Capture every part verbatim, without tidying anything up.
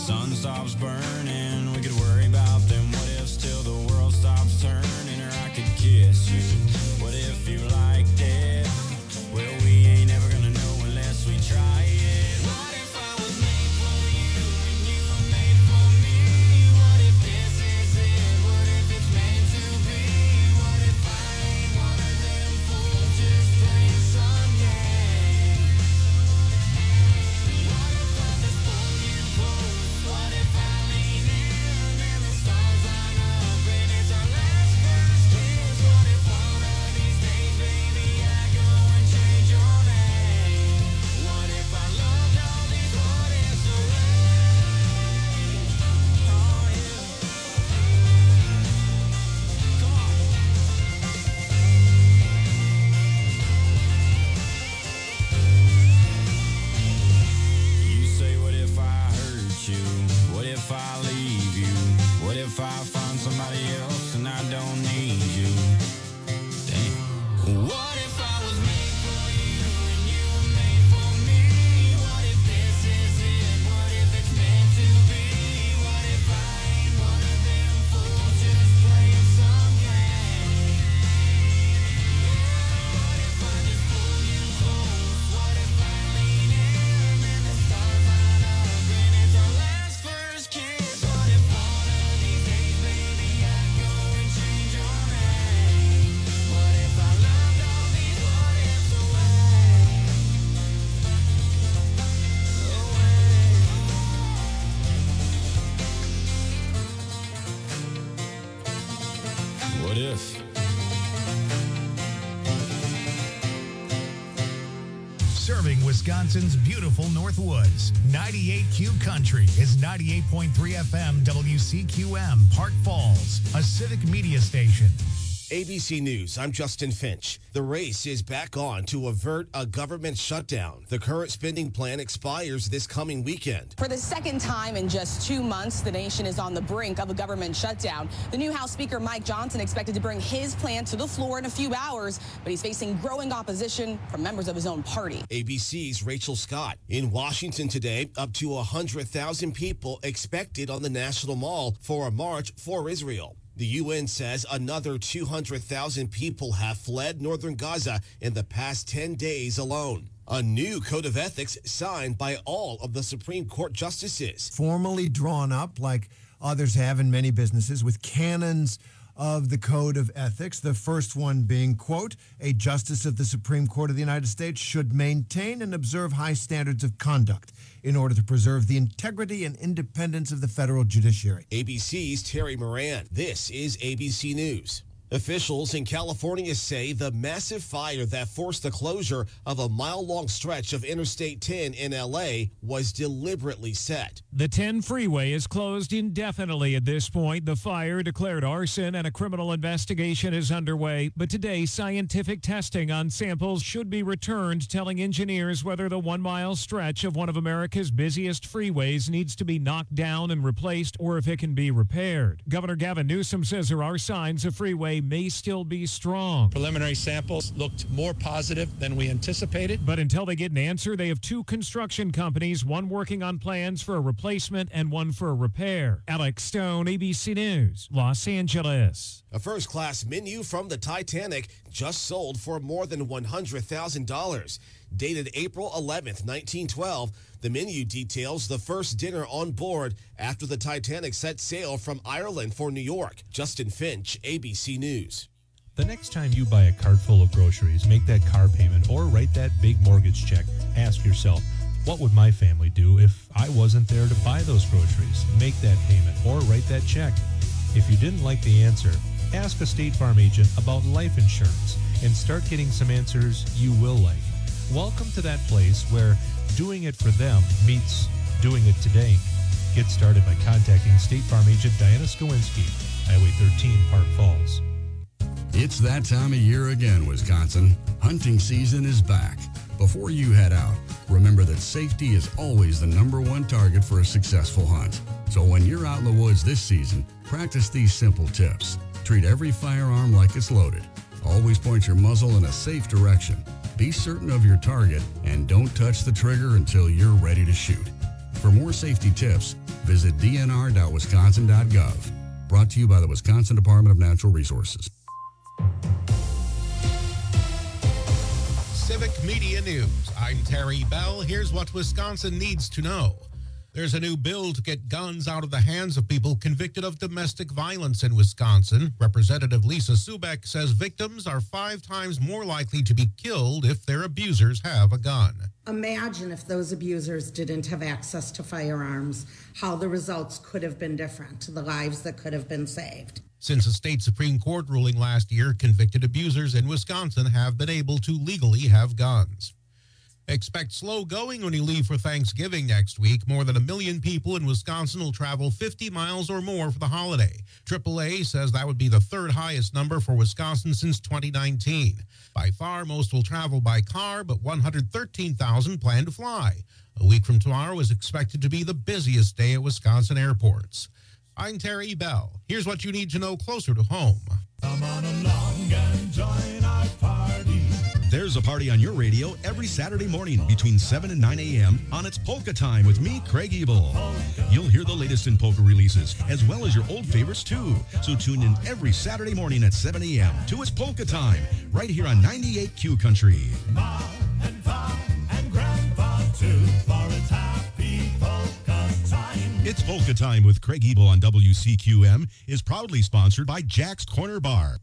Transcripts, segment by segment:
sun stops burning, we could worry about them what ifs till the world stops turning, or I could kiss you. What if you liked it? Well, we ain't ever gonna know unless we try it. What if I was made for you and you were made for me? What if this is it? What if it's meant to be? What if I ain't one of them fools just playing some game? What if I just pull you close? What if I lean in and the stars line up and it's our last first kiss? What if one of these days, baby, I go and change your name? What if I loved all these what ifs away? Oh yeah. Come on. You say, what if I hurt you? What if I leave you? What if I find somebody else and I don't need you? Damn. What if I was made for you and you were made for me? What if this is it? What if it's meant to be? What if I ain't one of them fools just playing some game? What if I just pull you close? What if I lean in and the stars line up and it's our last first kiss? What if one of these days, baby, I go and change your name? What if I loved all these what ifs away? Away. What if? Serving Wisconsin's beautiful North Woods. ninety-eight Q Country is ninety-eight point three F M W C Q M, Park Falls, a civic media station. A B C News, I'm Justin Finch. The race is back on to avert a government shutdown. The current spending plan expires this coming weekend. For the second time in just two months, the nation is on the brink of a government shutdown. The new House Speaker Mike Johnson expected to bring his plan to the floor in a few hours, but he's facing growing opposition from members of his own party. A B C's Rachel Scott. In Washington today, up to one hundred thousand people expected on the National Mall for a march for Israel. The U N says another two hundred thousand people have fled northern Gaza in the past ten days alone. A new code of ethics signed by all of the Supreme Court justices. Formally drawn up like others have in many businesses with canons of the code of ethics. The first one being, quote, a justice of the Supreme Court of the United States should maintain and observe high standards of conduct in order to preserve the integrity and independence of the federal judiciary. A B C's Terry Moran. This is A B C News. Officials in California say the massive fire that forced the closure of a mile-long stretch of Interstate ten in L A was deliberately set. The ten freeway is closed indefinitely at this point. The fire declared arson and a criminal investigation is underway. But today, scientific testing on samples should be returned, telling engineers whether the one-mile stretch of one of America's busiest freeways needs to be knocked down and replaced or if it can be repaired. Governor Gavin Newsom says there are signs the freeway may still be strong. Preliminary samples looked more positive than we anticipated. But until they get an answer, they have two construction companies, one working on plans for a replacement and one for a repair. Alex Stone, A B C News, Los Angeles. A first-class menu from the Titanic just sold for more than one hundred thousand dollars. Dated April eleventh, nineteen twelve, the menu details the first dinner on board after the Titanic set sail from Ireland for New York. Justin Finch, A B C News. The next time you buy a cart full of groceries, make that car payment, or write that big mortgage check, ask yourself, what would my family do if I wasn't there to buy those groceries? Make that payment or write that check. If you didn't like the answer, ask a State Farm agent about life insurance and start getting some answers you will like. Welcome to that place where doing it for them meets doing it today. Get started by contacting State Farm agent Diana Skowinski, Highway thirteen, Park Falls. It's that time of year again, Wisconsin. Hunting season is back. Before you head out, remember that safety is always the number one target for a successful hunt. So when you're out in the woods this season, practice these simple tips. Treat every firearm like it's loaded. Always point your muzzle in a safe direction. Be certain of your target and don't touch the trigger until you're ready to shoot. For more safety tips, visit d n r dot wisconsin dot gov. Brought to you by the Wisconsin Department of Natural Resources. Civic Media News. I'm Terry Bell. Here's what Wisconsin needs to know. There's a new bill to get guns out of the hands of people convicted of domestic violence in Wisconsin. Representative Lisa Subeck says victims are five times more likely to be killed if their abusers have a gun. Imagine if those abusers didn't have access to firearms, how the results could have been different, the lives that could have been saved. Since a state Supreme Court ruling last year, convicted abusers in Wisconsin have been able to legally have guns. Expect slow going when you leave for Thanksgiving next week. More than a million people in Wisconsin will travel fifty miles or more for the holiday. triple A says that would be the third highest number for Wisconsin since twenty nineteen. By far, most will travel by car, but one hundred thirteen thousand plan to fly. A week from tomorrow is expected to be the busiest day at Wisconsin airports. I'm Terry Bell. Here's what you need to know closer to home. Come on along and join our party. There's a party on your radio every Saturday morning between seven and nine a.m. on It's Polka Time with me, Craig Ebel. You'll hear the latest in polka releases, as well as your old favorites, too. So tune in every Saturday morning at seven a.m. to It's Polka Time, right here on ninety-eight Q Country. Mom and Pop and Grandpa, too, for it's happy polka time. It's Polka Time with Craig Ebel on W C Q M is proudly sponsored by Jack's Corner Bar.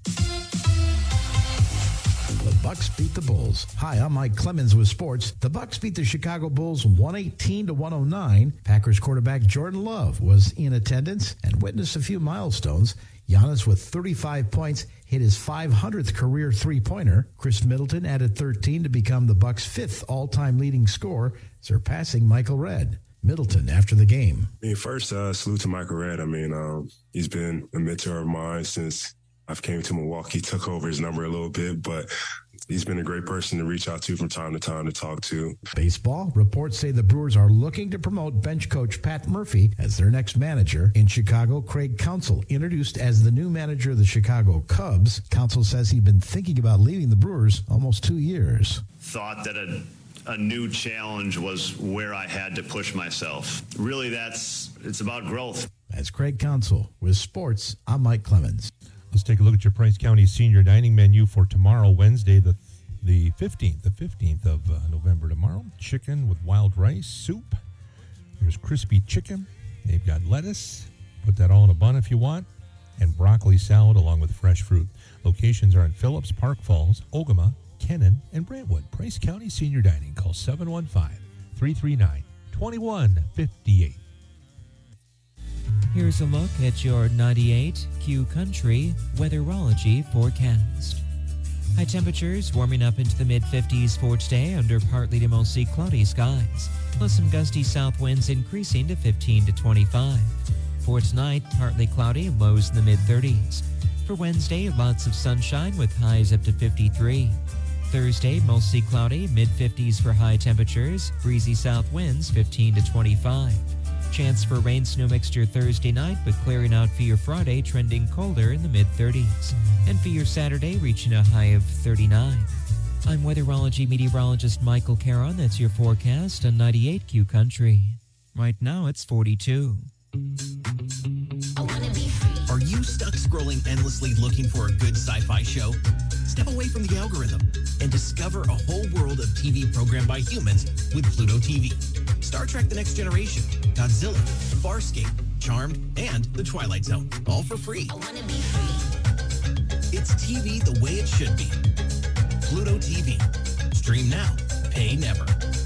The Bucks beat the Bulls. Hi, I'm Mike Clemens with sports. The Bucks beat the Chicago Bulls one eighteen to one oh nine. Packers quarterback Jordan Love was in attendance and witnessed a few milestones. Giannis with thirty-five points hit his five hundredth career three-pointer. Chris Middleton added thirteen to become the Bucks' fifth all-time leading scorer, surpassing Michael Redd. Middleton after the game. I mean, first, uh, salute to Michael Redd. I mean, um, he's been a mentor of mine since I've came to Milwaukee, took over his number a little bit, but he's been a great person to reach out to from time to time to talk to. Baseball reports say the Brewers are looking to promote bench coach Pat Murphy as their next manager. In Chicago, Craig Counsell introduced as the new manager of the Chicago Cubs. Counsell says he'd been thinking about leaving the Brewers almost two years. Thought that a, a new challenge was where I had to push myself. Really, that's it's about growth. That's Craig Counsell with sports. I'm Mike Clemens. Let's take a look at your Price County Senior Dining menu for tomorrow, Wednesday, the the fifteenth, the fifteenth of uh, November tomorrow. Chicken with wild rice, soup. There's crispy chicken. They've got lettuce. Put that all in a bun if you want. And broccoli salad along with fresh fruit. Locations are in Phillips, Park Falls, Ogama, Kennon, and Brentwood. Price County Senior Dining. Call seven one five, three three nine, two one five eight. Here's a look at your ninety-eight Q Country weatherology forecast. High temperatures warming up into the mid-fifties for today under partly to mostly cloudy skies, plus some gusty south winds increasing to fifteen to twenty-five. For tonight, partly cloudy, lows in the mid-thirties. For Wednesday, lots of sunshine with highs up to fifty-three. Thursday, mostly cloudy, mid-fifties for high temperatures, breezy south winds fifteen to twenty-five. Chance for rain snow mixture Thursday night, but clearing out for your Friday, trending colder in the mid-thirties. And for your Saturday, reaching a high of thirty-nine. I'm weatherology meteorologist Michael Caron. That's your forecast on ninety-eight Q Country. Right now, it's forty-two. Are you stuck scrolling endlessly looking for a good sci-fi show? Step away from the algorithm and discover a whole world of T V programmed by humans with Pluto T V. Star Trek The Next Generation, Godzilla, Farscape, Charmed, and The Twilight Zone. All for free. I wanna be free. It's T V the way it should be. Pluto T V. Stream now. Pay never.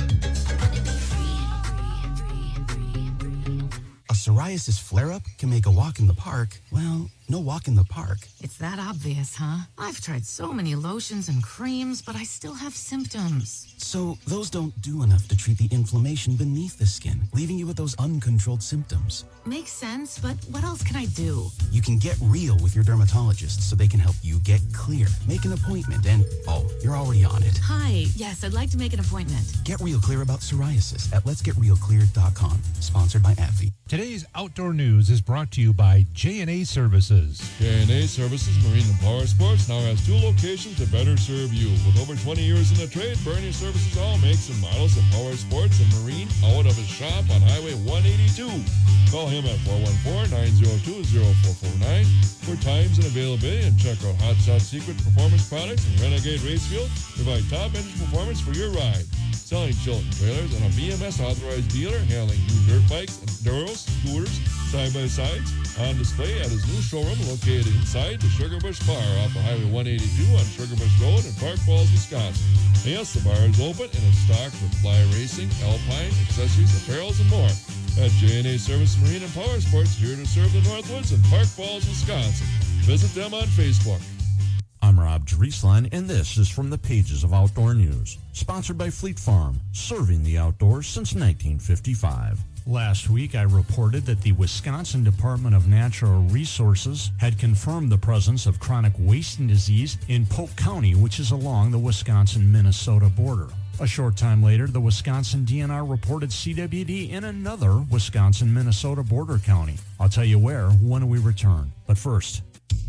A psoriasis flare-up can make a walk in the park, well, no walk in the park. It's that obvious, huh? I've tried so many lotions and creams, but I still have symptoms. So those don't do enough to treat the inflammation beneath the skin, leaving you with those uncontrolled symptoms. Makes sense, but what else can I do? You can get real with your dermatologist so they can help you get clear. Make an appointment and, oh, you're already on it. Hi, yes, I'd like to make an appointment. Get real clear about psoriasis at lets get real cleared dot com. Sponsored by AbbVie. Today's outdoor news is brought to you by J and A Services. Services. J and A Services Marine and Power Sports now has two locations to better serve you. With over twenty years in the trade, Bernie Services all makes and models of power sports and marine out of his shop on Highway one eighty-two. Call him at four one four, nine zero two, zero four four nine for times and availability, and check out Hot Shot Secret Performance Products and Renegade Racefield. Provide top engine performance for your ride. Selling Chilton trailers and a B M S authorized dealer, handling new dirt bikes, enduros, scooters, side-by-sides, on display at his new showroom located inside the Sugar Bush Bar off of Highway one eighty-two on Sugar Bush Road in Park Falls, Wisconsin. Yes, the bar is open and is stocked with fly racing, alpine, accessories, apparels, and more. At J and A Service Marine and Power Sports, here to serve the Northwoods in Park Falls, Wisconsin. Visit them on Facebook. I'm Rob Drieslein, and this is from the pages of Outdoor News. Sponsored by Fleet Farm, serving the outdoors since nineteen fifty-five. Last week, I reported that the Wisconsin Department of Natural Resources had confirmed the presence of chronic wasting disease in Polk County, which is along the Wisconsin-Minnesota border. A short time later, the Wisconsin D N R reported C W D in another Wisconsin-Minnesota border county. I'll tell you where when we return. But first...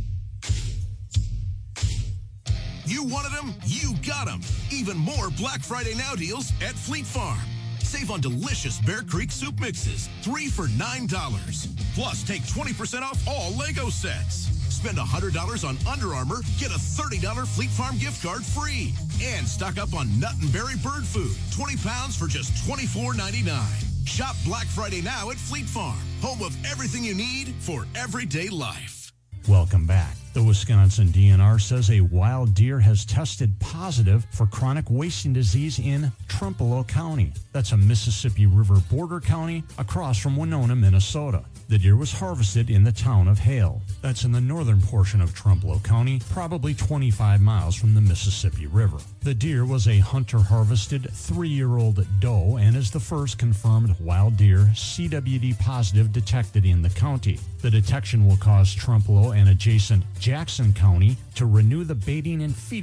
You wanted them, you got them. Even more Black Friday Now deals at Fleet Farm. Save on delicious Bear Creek soup mixes, three for nine dollars. Plus, take twenty percent off all Lego sets. Spend one hundred dollars on Under Armour, get a thirty dollars Fleet Farm gift card free. And stock up on nut and berry bird food, twenty pounds for just twenty-four ninety-nine. Shop Black Friday Now at Fleet Farm, home of everything you need for everyday life. Welcome back. The Wisconsin D N R says a wild deer has tested positive for chronic wasting disease in Trempealeau County. That's a Mississippi River border county across from Winona, Minnesota. The deer was harvested in the town of Hale. That's in the northern portion of Trempealeau County, probably twenty-five miles from the Mississippi River. The deer was a hunter-harvested three-year-old doe and is the first confirmed wild deer C W D positive detected in the county. The detection will cause Trempealeau and adjacent Jackson County to renew the baiting and feeding